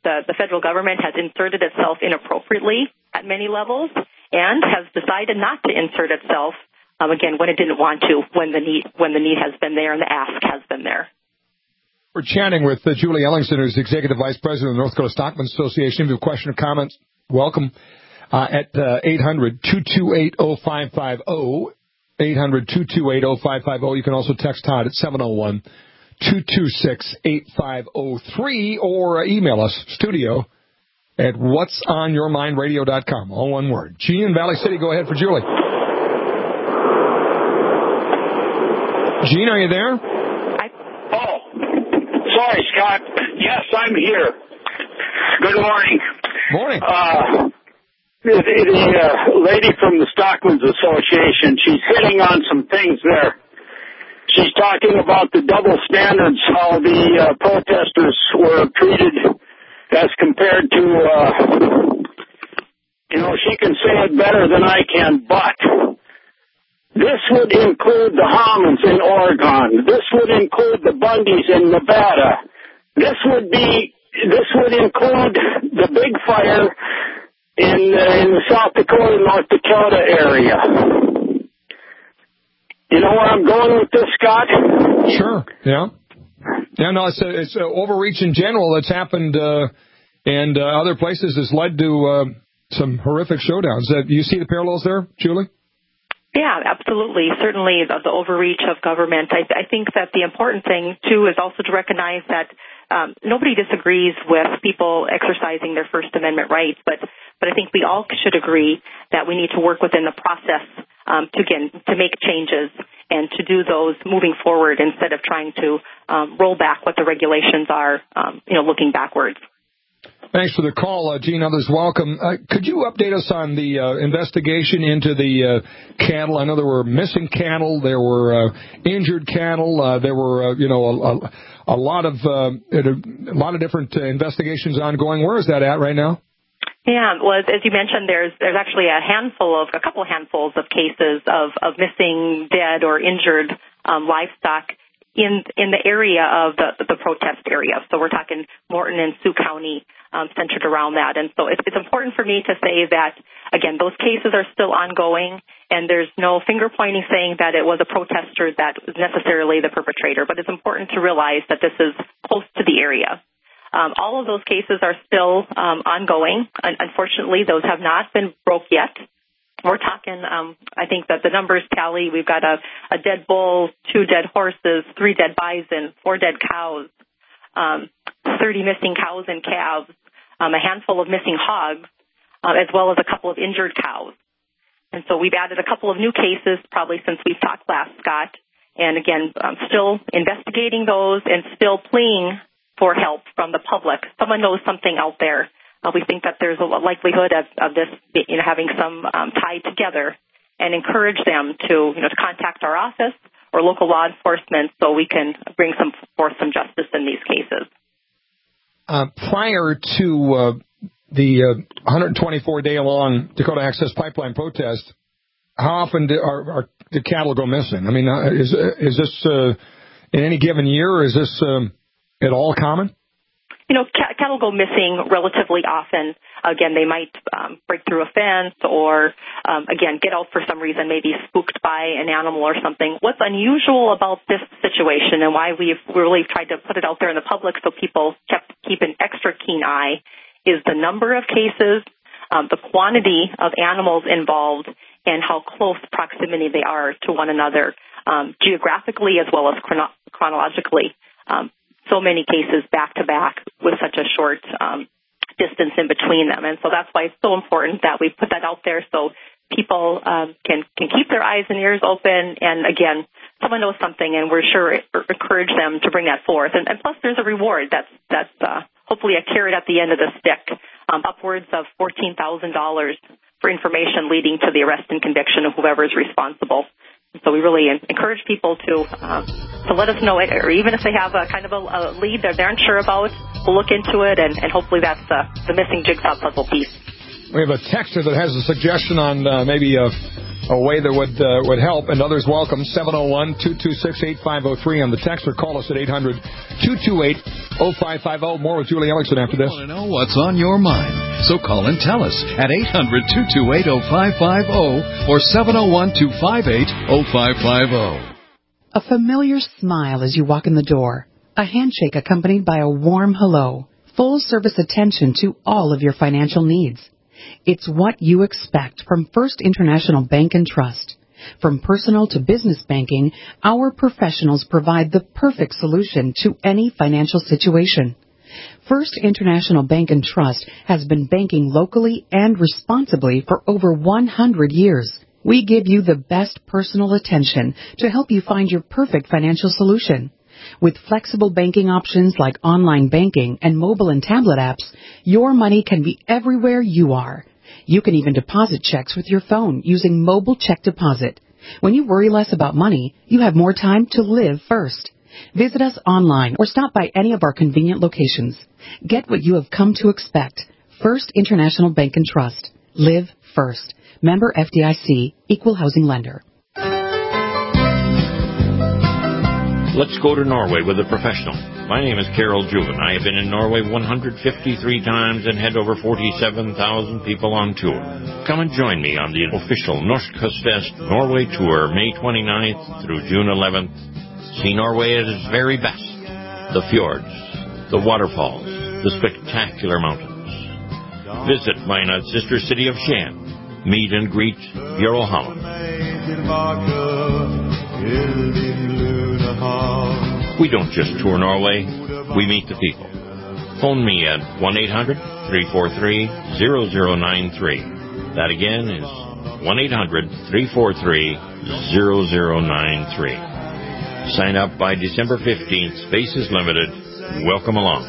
Speaker 19: the, the federal government has inserted itself inappropriately at many levels and has decided not to insert itself, um, again, when it didn't want to, when the need when the need has been there and the ask has been there.
Speaker 2: We're chatting with uh, Julie Ellingson, who's Executive Vice President of the North Dakota Stockmen's Association. If you have a question or comment, welcome uh, at uh, eight hundred, two two eight, oh five five oh, eight hundred, two two eight, oh five five oh. You can also text Todd at seven oh one, two two six, eight five oh three or uh, email us, studio at whats on your mind radio dot com, all one word. Gene in Valley City, go ahead for Julie. Gene, are you there?
Speaker 20: I, oh, sorry, Scott. Yes, I'm here. Good morning.
Speaker 2: Morning.
Speaker 20: Uh, the the uh, lady from the Stockmen's Association, she's hitting on some things there. She's talking about the double standards, how the uh, protesters were treated as compared to, uh, you know, she can say it better than I can, but this would include the Hammonds in Oregon. This would include the Bundys in Nevada. This would be, this would include the big fire in, uh, in the South Dakota, North Dakota area. You know where I'm going with this, Scott?
Speaker 2: Sure, yeah. Yeah, no, it's, a, it's a overreach in general that's happened uh, and uh, other places has led to uh, some horrific showdowns. Uh, you see the parallels there, Julie?
Speaker 19: Yeah, absolutely. Certainly the, the overreach of government. I, I think that the important thing, too, is also to recognize that um, nobody disagrees with people exercising their First Amendment rights, but, but I think we all should agree that we need to work within the process um, to, again, to make changes and to do those moving forward instead of trying to um, roll back what the regulations are, um, you know, looking backwards.
Speaker 2: Thanks for the call, uh, Gene. Others welcome. Uh, could you update us on the uh, investigation into the uh, cattle? I know there were missing cattle, there were uh, injured cattle, uh, there were uh, you know a, a, a lot of uh, a lot of different uh, investigations ongoing. Where is that at right now?
Speaker 19: Yeah, well, as you mentioned, there's there's actually a handful of a couple of handfuls of cases of, of missing, dead, or injured um, livestock in in the area of the the protest area. So we're talking Morton and Sioux County, um, centered around that. And so it's, it's important for me to say that, again, those cases are still ongoing, and there's no finger pointing saying that it was a protester that was necessarily the perpetrator. But it's important to realize that this is close to the area. Um, all of those cases are still um, ongoing. Un- unfortunately, those have not been broke yet. We're talking, um, I think that the numbers tally, we've got a, a dead bull, two dead horses, three dead bison, four dead cows, um, thirty missing cows and calves, um, a handful of missing hogs, uh, as well as a couple of injured cows. And so we've added a couple of new cases probably since we've talked last, Scott. And again, I'm still investigating those and still pleading for help from the public. Someone knows something out there. Uh, we think that there's a likelihood of, of this, you know, having some um, tied together, and encourage them to, you know, to contact our office or local law enforcement so we can bring some forth some justice in these cases.
Speaker 2: Uh, prior to uh, the uh, one hundred twenty-four day long Dakota Access Pipeline protest, how often do, are, are, do cattle go missing? I mean, uh, is is this uh, in any given year, or is this um, at all common?
Speaker 19: You know, c- cattle go missing relatively often. Again, they might um, break through a fence or, um, again, get out for some reason, maybe spooked by an animal or something. What's unusual about this situation and why we've really tried to put it out there in the public so people kept keep an extra keen eye is the number of cases, um, the quantity of animals involved, and how close proximity they are to one another, um, geographically as well as chrono- chronologically. Um, so many cases back to back with such a short um, distance in between them. And so that's why it's so important that we put that out there so people um, can, can keep their eyes and ears open. And again, someone knows something, and we're sure encourage them to bring that forth. And, and plus there's a reward that's, that's uh, hopefully a carrot at the end of the stick, um, upwards of fourteen thousand dollars for information leading to the arrest and conviction of whoever is responsible. So we really encourage people to um, to let us know it, or even if they have a kind of a, a lead that they're unsure about, we'll look into it, and, and hopefully that's the, the missing jigsaw puzzle piece.
Speaker 2: We have a texter that has a suggestion on uh, maybe uh, a way that would uh, would help, and others welcome. seven oh one, two two six, eight five oh three on the text, or call us at eight hundred, two two eight, oh five five oh. More with Julie Ellickson after this.
Speaker 4: I want to know what's on your mind, so call and tell us at eight hundred, two two eight, oh five five oh or seven oh one, two five eight, oh five five oh.
Speaker 1: A familiar smile as you walk in the door. A handshake accompanied by a warm hello. Full service attention to all of your financial needs. It's what you expect from First International Bank and Trust. From personal to business banking, our professionals provide the perfect solution to any financial situation. First International Bank and Trust has been banking locally and responsibly for over one hundred years. We give you the best personal attention to help you find your perfect financial solution. With flexible banking options like online banking and mobile and tablet apps, your money can be everywhere you are. You can even deposit checks with your phone using mobile check deposit. When you worry less about money, you have more time to live first. Visit us online or stop by any of our convenient locations. Get what you have come to expect. First International Bank and Trust. Live first. Member F D I C. Equal Housing Lender.
Speaker 21: Let's go to Norway with a professional. My name is Carol Juven. I have been in Norway one hundred fifty-three times and had over forty-seven thousand people on tour. Come and join me on the official Norsk Høstfest Norway Tour, May twenty-ninth through June eleventh. See Norway at its very best. The fjords, the waterfalls, the spectacular mountains. Visit my sister city of Skien. Meet and greet Bjørlo Holland. We don't just tour Norway, we meet the people. Phone me at one eight hundred, three four three, zero zero nine three. That again is one eight hundred, three four three, zero zero nine three. Sign up by December fifteenth. Space is limited. Welcome along.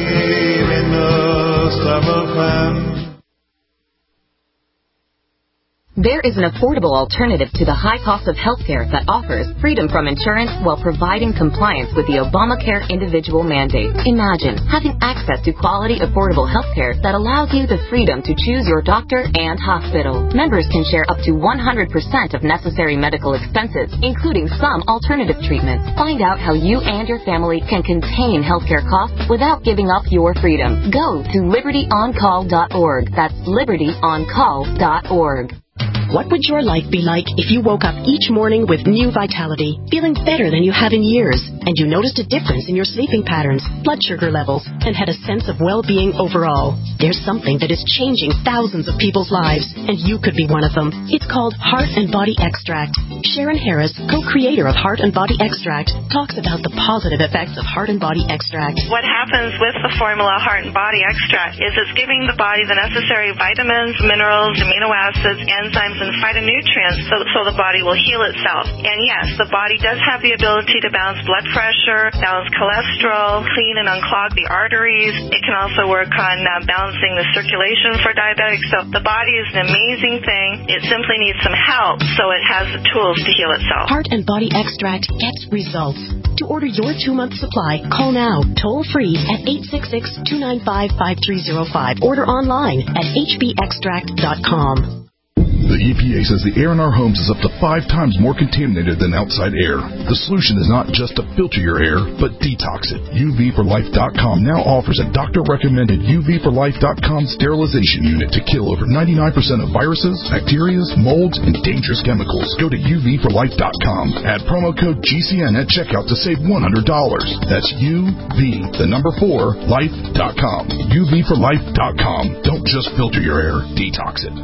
Speaker 22: There is an affordable alternative to the high cost of healthcare that offers freedom from insurance while providing compliance with the Obamacare individual mandate. Imagine having access to quality, affordable healthcare that allows you the freedom to choose your doctor and hospital. Members can share up to one hundred percent of necessary medical expenses, including some alternative treatments. Find out how you and your family can contain healthcare costs without giving up your freedom. Go to liberty on call dot org. That's liberty on call dot org.
Speaker 23: What would your life be like if you woke up each morning with new vitality, feeling better than you have in years, and you noticed a difference in your sleeping patterns, blood sugar levels, and had a sense of well-being overall? There's something that is changing thousands of people's lives, and you could be one of them. It's called Heart and Body Extract. Sharon Harris, co-creator of Heart and Body Extract, talks about the positive effects of Heart and Body Extract.
Speaker 24: What happens with the formula Heart and Body Extract is it's giving the body the necessary vitamins, minerals, amino acids, enzymes, and phytonutrients so, so the body will heal itself. And yes, the body does have the ability to balance blood pressure, balance cholesterol, clean and unclog the arteries. It can also work on uh, balancing the circulation for diabetics. So the body is an amazing thing. It simply needs some help so it has the tools to heal itself.
Speaker 23: Heart and Body Extract gets results. To order your two-month supply, call now, toll-free at eight six six, two nine five, five three zero five. Order online at h b extract dot com.
Speaker 25: The E P A says the air in our homes is up to five times more contaminated than outside air. The solution is not just to filter your air, but detox it. U V for life dot com now offers a doctor-recommended U V for life dot com sterilization unit to kill over ninety-nine percent of viruses, bacteria, molds, and dangerous chemicals. Go to U V for life dot com. Add promo code G C N at checkout to save one hundred dollars. That's U V, the number four, life dot com. U V for life dot com. Don't just filter your air, detox it.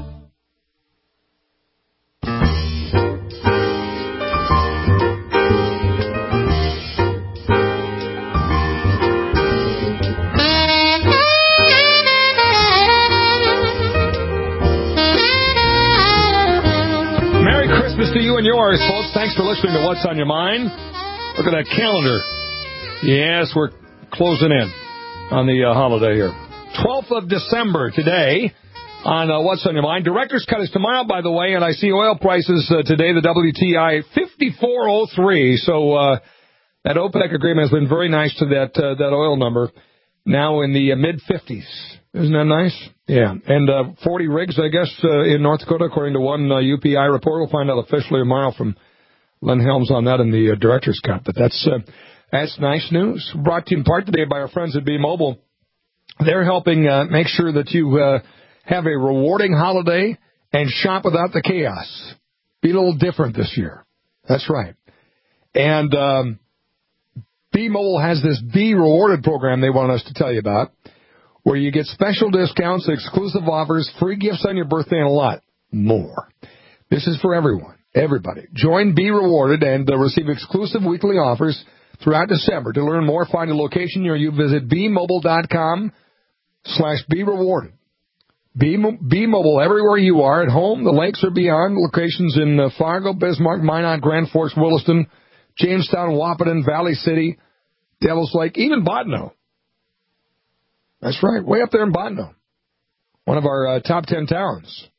Speaker 2: To you and yours, folks. Thanks for listening to What's on Your Mind. Look at that calendar. Yes, we're closing in on the uh, holiday here. twelfth of December today on uh, What's on Your Mind. Director's Cut is tomorrow, by the way, and I see oil prices uh, today, the W T I, fifty-four oh three. So uh, that OPEC agreement has been very nice to that uh, that oil number. Now in the uh, mid-fifties. Isn't that nice? Yeah. And uh, forty rigs, I guess, uh, in North Dakota, according to one uh, U P I report. We'll find out officially tomorrow from Len Helms on that in the uh, Director's Cup. But that's uh, that's nice news. Brought to you in part today by our friends at B-Mobile. They're helping uh, make sure that you uh, have a rewarding holiday and shop without the chaos. Be a little different this year. That's right. And um, B-Mobile has this Be Rewarded program they want us to tell you about, where you get special discounts, exclusive offers, free gifts on your birthday, and a lot more. This is for everyone, everybody. Join Be Rewarded and uh, receive exclusive weekly offers throughout December. To learn more, find a location near you. Visit B-Mobile.com slash Be Rewarded. B-Mobile, everywhere you are, at home, the lakes or beyond, locations in uh, Fargo, Bismarck, Minot, Grand Forks, Williston, Jamestown, Wahpeton, Valley City, Devil's Lake, even Bottineau. That's right, way up there in Bottineau, one of our uh, top ten towns.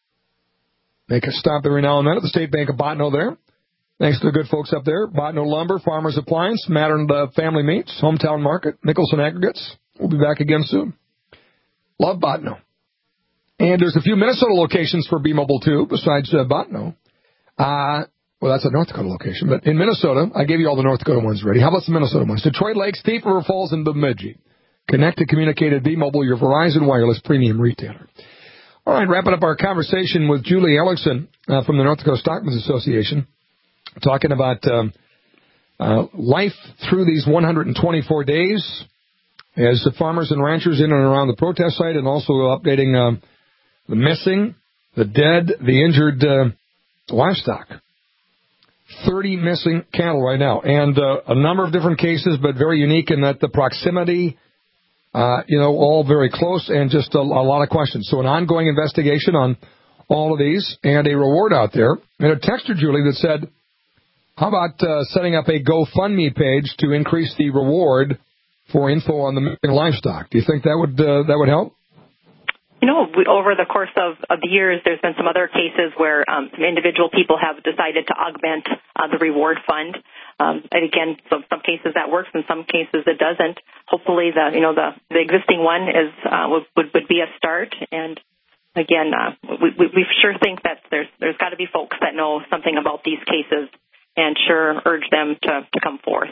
Speaker 2: Make a stop every now and then at the State Bank of Bottineau there. Thanks to the good folks up there. Bottineau Lumber, Farmers Appliance, Mattern uh, Family Meats, Hometown Market, Nicholson Aggregates. We'll be back again soon. Love Bottineau. And there's a few Minnesota locations for B-Mobile, too, besides uh, Bottineau. Uh, well, that's a North Dakota location. But in Minnesota, I gave you all the North Dakota ones ready. How about some Minnesota ones? Detroit Lakes, Thief River Falls, and Bemidji. Connect to communicate at B-Mobile, your Verizon Wireless premium retailer. All right, wrapping up our conversation with Julie Ellickson uh, from the North Dakota Stockmen's Association, talking about um, uh, life through these one hundred twenty-four days as the farmers and ranchers in and around the protest site, and also updating um, the missing, the dead, the injured uh, livestock. thirty missing cattle right now, and uh, a number of different cases, but very unique in that the proximity, uh, you know, all very close, and just a, a lot of questions. So an ongoing investigation on all of these, and a reward out there. And a texter, Julie, that said, how about uh, setting up a GoFundMe page to increase the reward for info on the missing livestock? Do you think that would uh, that would help?
Speaker 19: You know, we, over the course of, of the years, there's been some other cases where um, some individual people have decided to augment uh, the reward fund. Um, and again, some, some cases that works, in some cases it doesn't. Hopefully, the you know the, the existing one is uh, would, would would be a start. And again, uh, we, we we sure think that there's there's got to be folks that know something about these cases, and sure urge them to to come forth.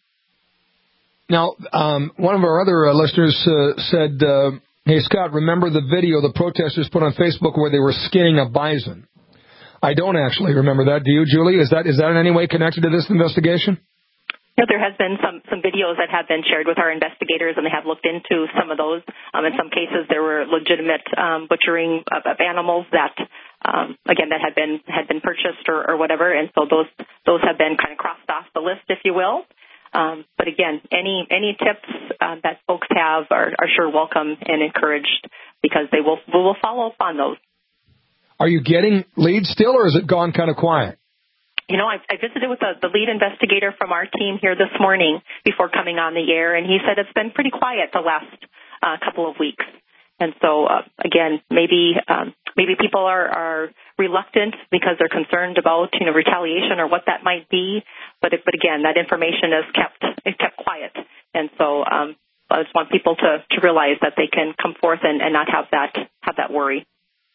Speaker 2: Now, um, one of our other uh, listeners uh, said. Uh, Hey, Scott, remember the video the protesters put on Facebook where they were skinning a bison? I don't actually remember that. Do you, Julie? Is that is that in any way connected to this investigation?
Speaker 19: Yeah, there has been some, some videos that have been shared with our investigators, and they have looked into some of those. Um, in some cases, there were legitimate um, butchering of, of animals that, um, again, that had been had been purchased or, or whatever, and so those those have been kind of crossed off the list, if you will. Um, but again, any any tips uh, that folks have are, are sure welcome and encouraged, because they will we will follow up on those.
Speaker 2: Are you getting leads still, or has it gone kind of quiet?
Speaker 19: You know, I, I visited with the, the lead investigator from our team here this morning before coming on the air, and he said it's been pretty quiet the last uh, couple of weeks. And so, uh, again, maybe um, maybe people are, are reluctant because they're concerned about, you know, retaliation or what that might be. But it, but again, that information is kept is kept quiet. And so um, I just want people to, to realize that they can come forth and, and not have that have that worry.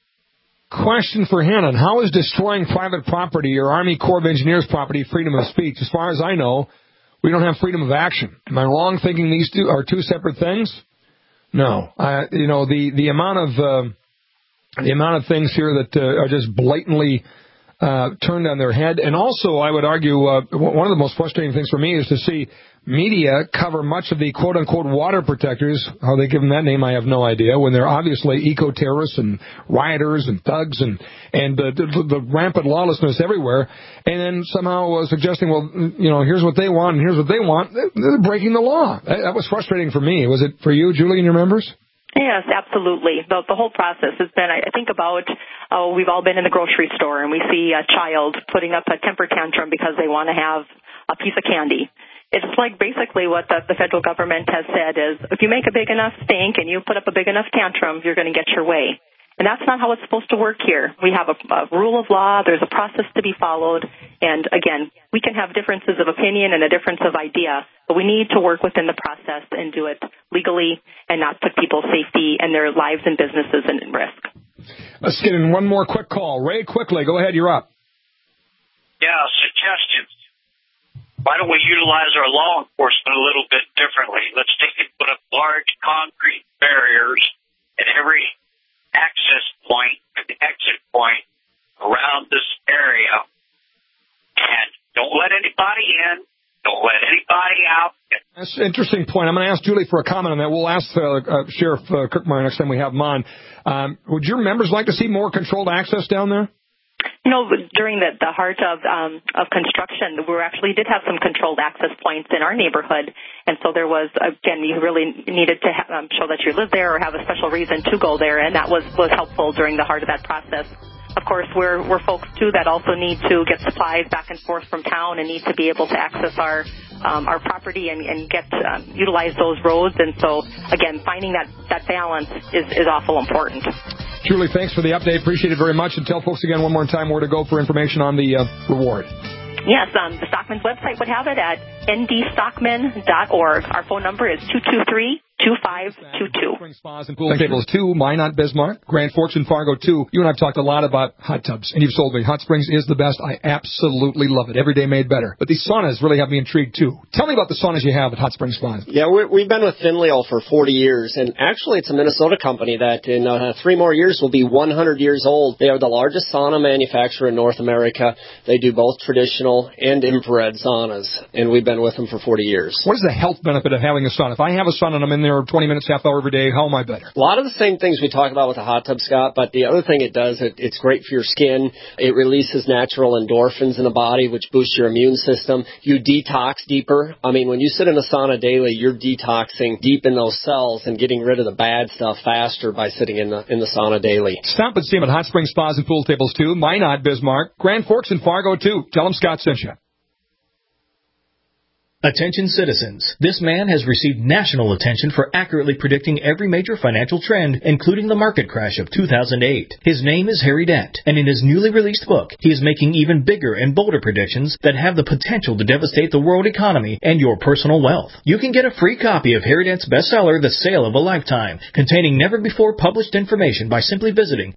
Speaker 2: Question for Hannon. How is destroying private property or Army Corps of Engineers property freedom of speech? As far as I know, we don't have freedom of action. Am I wrong thinking these two are two separate things? No, uh, you know, the, the amount of, uh, the amount of things here that uh, are just blatantly uh, turned on their head. And also, I would argue, uh, one of the most frustrating things for me is to see media cover much of the quote-unquote water protectors. How they give them that name, I have no idea, when they're obviously eco-terrorists and rioters and thugs and, and the, the, the rampant lawlessness everywhere. And then somehow uh, suggesting, well, you know, here's what they want and here's what they want. They're breaking the law. That, that was frustrating for me. Was it for you, Julie, and your members?
Speaker 19: Yes, absolutely. The, the whole process has been, I think about, oh, we've all been in the grocery store and we see a child putting up a temper tantrum because they want to have a piece of candy. It's like basically what the, the federal government has said is, if you make a big enough stink and you put up a big enough tantrum, you're going to get your way. And that's not how it's supposed to work here. We have a, a rule of law. There's a process to be followed. And, again, we can have differences of opinion and a difference of idea, but we need to work within the process and do it legally and not put people's safety and their lives and businesses in risk.
Speaker 2: Let's get in one more quick call. Ray, quickly. Go ahead. You're up.
Speaker 3: Yeah, suggestions. Why don't we utilize our law enforcement a little bit differently? Let's take and put up large concrete barriers at every access point and exit point around this area. And don't let anybody in. Don't let anybody out.
Speaker 2: That's an interesting point. I'm going to ask Julie for a comment on that. We'll ask uh, uh, Sheriff uh, Kirkmeyer next time we have him on. Um, would your members like to see more controlled access down there?
Speaker 19: You know, during the, the heart of um, of construction, we actually did have some controlled access points in our neighborhood. And so there was, again, you really needed to ha- um, show that you live there or have a special reason to go there. And that was, was helpful during the heart of that process. Of course, we're, we're folks, too, that also need to get supplies back and forth from town and need to be able to access our um, our property and, and get um, utilize those roads. And so, again, finding that, that balance is, is awful important.
Speaker 2: Julie, thanks for the update. Appreciate it very much. And tell folks again one more time where to go for information on the uh, reward.
Speaker 19: Yes, um, the Stockman's website would have it at n d stockman dot org. Our phone number is two two three, two five two two.
Speaker 2: Spring Spas and Pool Tables two, Minot, Bismarck, Grand Forks, and Fargo two. You and I have talked a lot about hot tubs, and you've told me Hot Springs is the best. I absolutely love it. Every day made better. But these saunas really have me intrigued, too. Tell me about the saunas you have at Hot Springs Spas.
Speaker 5: Yeah, we're, we've been with Finleo for forty years, and actually it's a Minnesota company that in uh, three more years will be one hundred years old. They are the largest sauna manufacturer in North America. They do both traditional and infrared saunas, and we've been with them for forty years.
Speaker 2: What is the health benefit of having a sauna? If I have a sauna and I'm in there twenty minutes, half hour every day, how am I better?
Speaker 5: A lot of the same things we talk about with the hot tub, Scott, but the other thing it does, it, it's great for your skin. It releases natural endorphins in the body, which boosts your immune system. You detox deeper. I mean, when you sit in a sauna daily, you're detoxing deep in those cells and getting rid of the bad stuff faster by sitting in the in the sauna daily.
Speaker 2: Stop and see them at Hot Springs Spas and Pool Tables two, Minot, Bismarck, Grand Forks, and Fargo two. Tell them Scott sent you.
Speaker 6: Attention citizens. This man has received national attention for accurately predicting every major financial trend, including the market crash of two thousand eight. His name is Harry Dent, and in his newly released book, he is making even bigger and bolder predictions that have the potential to devastate the world economy and your personal wealth. You can get a free copy of Harry Dent's bestseller, The Sale of a Lifetime, containing never-before published information by simply visiting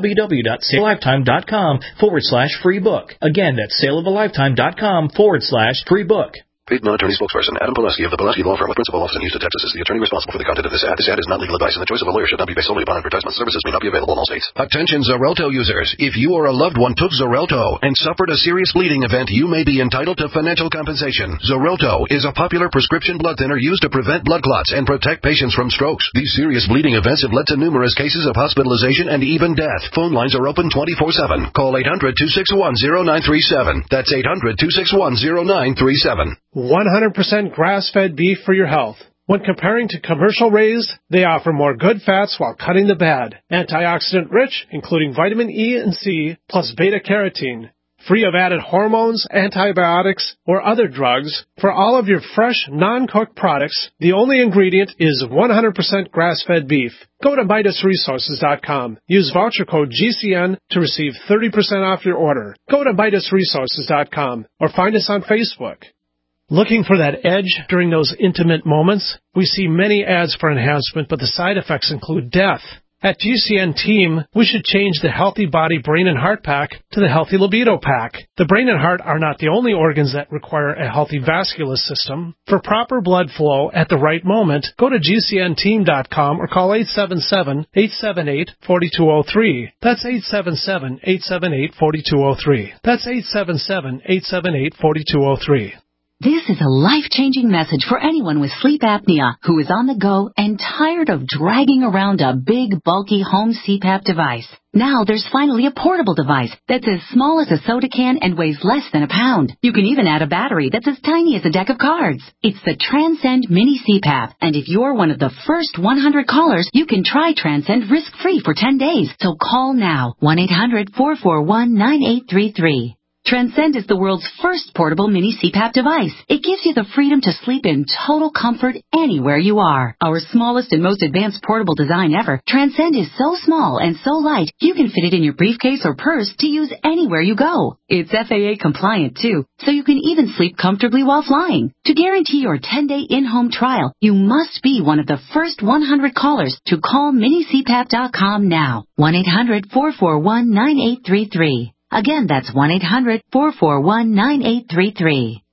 Speaker 6: www.saleofalifetime.com forward slash free book. Again, that's saleofalifetime.com forward slash free book.
Speaker 15: Paid non-attorney spokesperson Adam Pileski of the Pileski Law Firm with principal office in Houston, Texas is the attorney responsible for the content of this ad. This ad is not legal advice, and the choice of a lawyer should not be based solely upon advertisement. Services may not be available in all states.
Speaker 16: Attention Xarelto users. If you or a loved one took Xarelto and suffered a serious bleeding event, you may be entitled to financial compensation. Xarelto is a popular prescription blood thinner used to prevent blood clots and protect patients from strokes. These serious bleeding events have led to numerous cases of hospitalization and even death. Phone lines are open twenty-four seven. Call eight hundred, two six one, zero nine three seven. That's eight hundred, two six one, zero nine three seven.
Speaker 7: one hundred percent grass-fed beef for your health. When comparing to commercial raised, they offer more good fats while cutting the bad. Antioxidant rich, including vitamin E and C, plus beta-carotene. Free of added hormones, antibiotics, or other drugs. For all of your fresh, non-cooked products, the only ingredient is one hundred percent grass-fed beef. Go to Midas Resources dot com. Use voucher code G C N to receive thirty percent off your order. Go to Midas Resources dot com or find us on Facebook. Looking for that edge during those intimate moments? We see many ads for enhancement, but the side effects include death. At G C N Team, we should change the Healthy Body, Brain, and Heart Pack to the Healthy Libido Pack. The brain and heart are not the only organs that require a healthy vascular system. For proper blood flow at the right moment, go to G C N team dot com or call eight seven seven, eight seven eight, four two zero three. That's eight seven seven, eight seven eight, four two zero three. That's eight seven seven, eight seven eight, four two zero three.
Speaker 8: This is a life-changing message for anyone with sleep apnea who is on the go and tired of dragging around a big, bulky home C PAP device. Now there's finally a portable device that's as small as a soda can and weighs less than a pound. You can even add a battery that's as tiny as a deck of cards. It's the Transcend Mini C PAP, and if you're one of the first one hundred callers, you can try Transcend risk-free for ten days. So call now, one eight hundred, four four one, nine eight three three. Transcend is the world's first portable mini C PAP device. It gives you the freedom to sleep in total comfort anywhere you are. Our smallest and most advanced portable design ever, Transcend is so small and so light, you can fit it in your briefcase or purse to use anywhere you go. It's F A A compliant too, so you can even sleep comfortably while flying. To guarantee your ten-day in-home trial, you must be one of the first one hundred callers to call mini C PAP dot com now. one eight hundred four four one nine eight three three. Again, that's one eight hundred four four one nine eight three three.